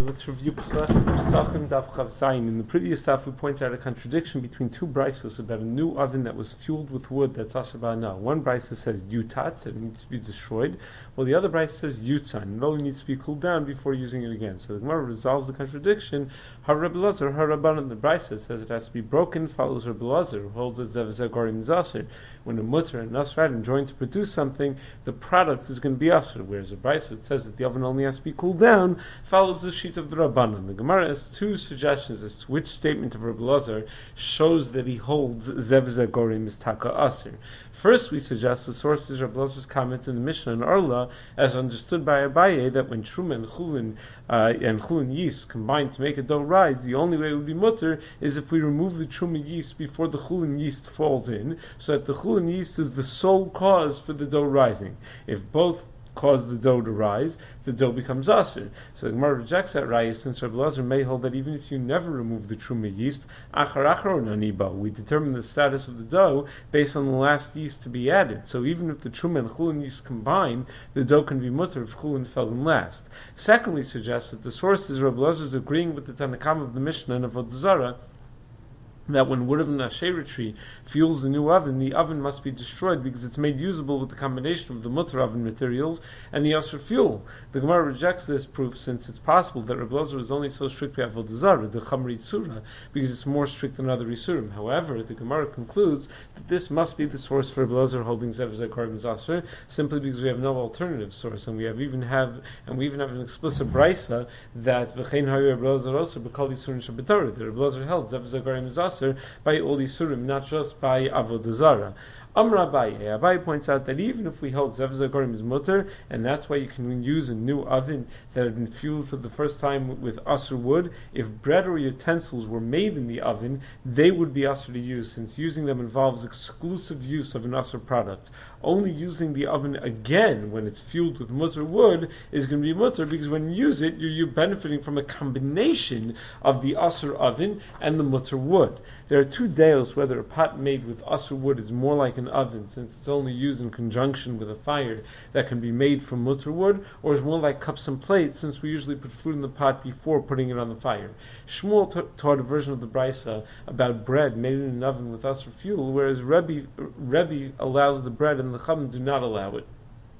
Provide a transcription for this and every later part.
Let's review Pesachim Daf Chav Zayin. In the previous daf, we pointed out a contradiction between two brisos about a new oven that was fueled with wood that's asher ba'ana. One brisa says yutatz, that it needs to be destroyed, while the other brisa says yutzan, it only needs to be cooled down before using it again. So the Gemara resolves the contradiction. Har Rebbe Elazar, Har Rabbanan. The brisa says it has to be broken, follows Rebbe Elazar, who holds that zev gorim zaser. When a mutter and nasrat join to produce something, the product is going to be asher. Whereas a brisa that says that the oven only has to be cooled down follows the sheet of the Rabbanan. The Gemara has two suggestions as to which statement of Rebbe Elazar shows that he holds zev gorim is taka aser. First, we suggest the source is Rebbe Elazar's comment in the Mishnah in Arla, as understood by Abaye, that when truma and chulin yeast combine to make a dough rise, the only way it would be mutter is if we remove the truma yeast before the chulin yeast falls in, so that the chulin yeast is the sole cause for the dough rising. If both cause the dough to rise, the dough becomes aser. So the Gemara rejects that raya, since Rebbe Elazar may hold that even if you never remove the truma yeast, we determine the status of the dough based on the last yeast to be added. So even if the truma and chulin yeast combine, the dough can be mutter if chulin fell in last. Secondly, suggests that the source is Rebbe Elazar's agreeing with the Tanakam of the Mishnah and Avodah Zarah, that when wood of an Asherah tree fuels the new oven, the oven must be destroyed because it's made usable with the combination of the mutter oven materials and the asher fuel. The Gemara rejects this proof, since it's possible that Rebbe Elazar was only so strict by Avodah Zarah, the Chamri Tzura, because it's more strict than other Isurim. However, the Gemara concludes that this must be the source for Rebbe Elazar holding zev korim zaser, simply because we have no alternative source, and we even have an explicit brisa that v'chein hayu Rebbe Elazar also b'kol Yisurim shabetorah, that Rebbe Elazar held zev korim zaser by all Yisurim, not just by Avodah Zarah. Amar Abaye points out that even if we hold zev gorim is mutter, and that's why you can use a new oven that had been fueled for the first time with asur wood, if bread or utensils were made in the oven, they would be asur to use, since using them involves exclusive use of an asur product. Only using the oven again when it's fueled with mutter wood is going to be mutter, because when you use it, you're benefiting from a combination of the asur oven and the mutter wood. There are two deals whether a pot made with asur wood is more like an oven, since it's only used in conjunction with a fire that can be made from mutter wood, or is more like cups and plates, since we usually put food in the pot before putting it on the fire. Shmuel taught a version of the brisa about bread made in an oven with asur fuel, whereas Rebbe allows the bread and the chum do not allow it.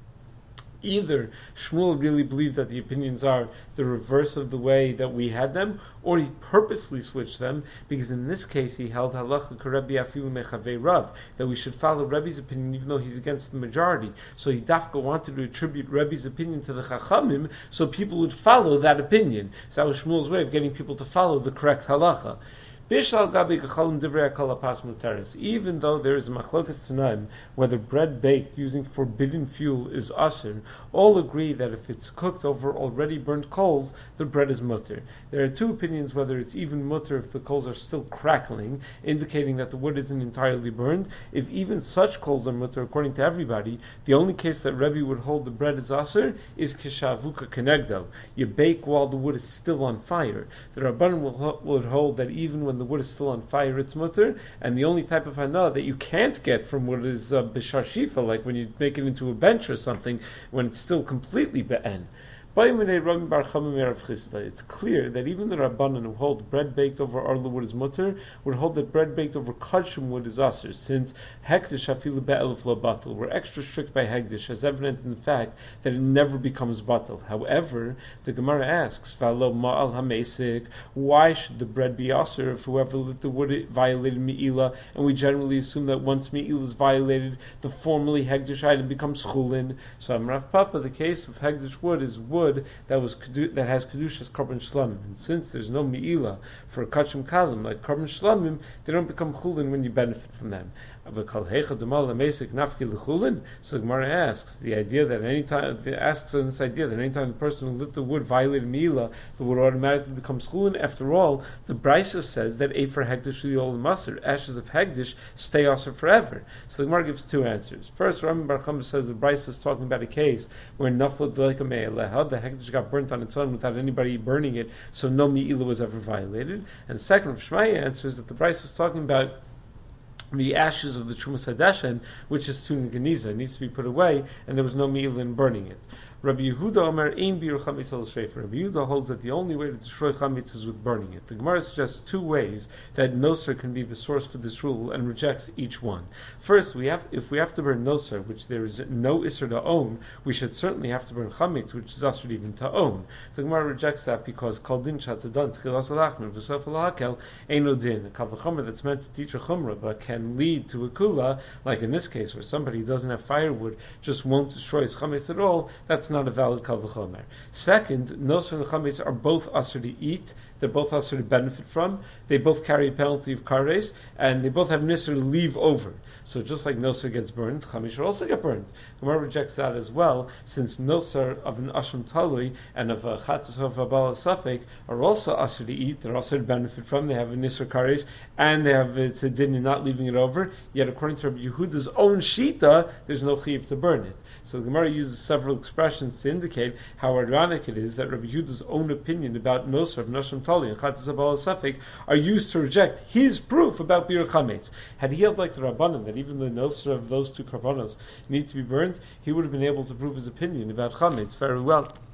Either Shmuel really believed that the opinions are the reverse of the way that we had them, or he purposely switched them, because in this case he held halacha k'Rebbe afilu mechavei rav, that we should follow Rebbe's opinion even though he's against the majority. So he dafka wanted to attribute Rebbe's opinion to the chachamim, so people would follow that opinion. So that was Shmuel's way of getting people to follow the correct halacha. Even though there is a machlokas tanaim whether bread baked using forbidden fuel is asr, all agree that if it's cooked over already burnt coals, the bread is mutter. There are two opinions whether it's even mutter if the coals are still crackling, indicating that the wood isn't entirely burned. If even such coals are mutter, according to everybody, the only case that Rebbe would hold the bread as asr is kishavuka kenegdo. You bake while the wood is still on fire. The Rabbanan would hold that even when the wood is still on fire, it's mutter, and the only type of hana that you can't get from wood is b'shar shifa, like when you make it into a bench or something, when it's still completely be'en. It's clear that even the Rabbanan who hold bread baked over arla wood is mutter would hold that bread baked over kashim wood is aser, since hekdesh afilu be'elif lo batel. We're extra strict by hekdesh, as evident in the fact that it never becomes batel. However, the Gemara asks, "V'alo ma'al hamesik," why should the bread be aser if whoever lit the wood violated me'ilah, and we generally assume that once me'ilah is violated, the formerly hekdesh item becomes chulin. So Rav Papa, the case of hekdesh wood is wood that has kedushas korban shlamim, and since there's no me'ilah for a kachim kalim like korban shlamim, they don't become chulin when you benefit from them. So the Gemara asks the idea that anytime the person who lit the wood violated me'ilah, the wood automatically becomes chulin. After all, the brisa says that efer hegdish liyol masr, ashes of hegdish stay aser forever. So the Gemara gives two answers. First, Rambam Bar Chama says the brisa is talking about a case where nafla d'leika me'eleha, the hegdish got burnt on its own without anybody burning it, so no me'ilah was ever violated. And second, Rav Shmaya answers that the brisa is talking about the ashes of the Trumas Hadeshen, which is Tun Geniza, needs to be put away, and there was no meal in burning it. Rabbi Yehuda Omer ein bir chametz al shrefer. Rabbi Yehuda holds that the only way to destroy chametz is with burning it. The Gemara suggests two ways that noser can be the source for this rule and rejects each one. First, if we have to burn noser, which there is no isser to own, we should certainly have to burn chametz, which is asur even to own. The Gemara rejects that because kol din shatadan tchilas alachmer v'sof alakel eino din. A kal v'chomer that's meant to teach a chumrah but can lead to a kula, like in this case where somebody who doesn't have firewood just won't destroy his chametz at all, that's not a valid kal v'chomer. Second, noser and chametz are both asur to eat. They're both asur to benefit from. They both carry a penalty of kares, and they both have nisr to leave over. So just like noser gets burned, chametz should also get burned. Gemara rejects that as well, since noser of an asham talui and of a chatzos of a bala safek are also asur to eat. They're also to benefit from. They have a nisr kares, and they have it's a din in not leaving it over. Yet according to Rabbi Yehuda's own shita, there's no chiyuv to burn it. So the Gemara uses several expressions to indicate how ironic it is that Rabbi Yehuda's own opinion about noser of nasham tali and chatzos of bala safek are used to reject his proof about bir chametz. Had he held like the Rabbanan that even the noser of those two karbanos need to be burned, he would have been able to prove his opinion about chametz very well.